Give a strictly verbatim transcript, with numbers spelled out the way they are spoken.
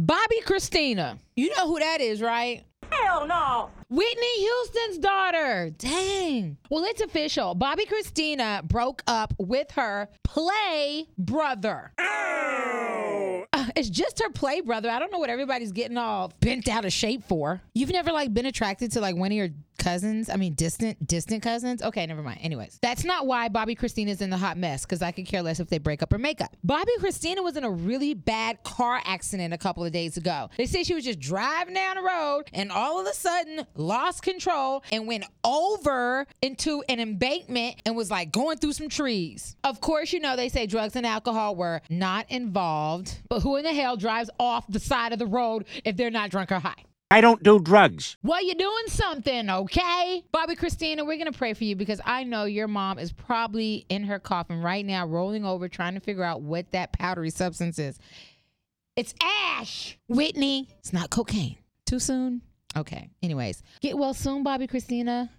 Bobby Christina. You know who that is, right? Hell no. Whitney Houston's daughter. Dang. Well, it's official. Bobby Christina broke up with her play brother. Oh. Uh, it's just her play brother. I don't know what everybody's getting all bent out of shape for. You've never like been attracted to like one of your cousins? I mean, distant, distant cousins? Okay, never mind. Anyways, that's not why Bobby Christina's in the hot mess, because I could care less if they break up or make up. Bobby Christina was in a really bad car accident a couple of days ago. They say she was just driving down the road and all of a sudden lost control and went over into an embankment and was like going through some trees. Of course, you know, they say drugs and alcohol were not involved, but who in the hell drives off the side of the road if they're not drunk or high? I don't do drugs. Well, you're doing something, okay? Bobby Christina, we're going to pray for you because I know your mom is probably in her coffin right now, rolling over, trying to figure out what that powdery substance is. It's ash. Whitney, it's not cocaine. Too soon? Okay. Anyways, get well soon, Bobby Christina.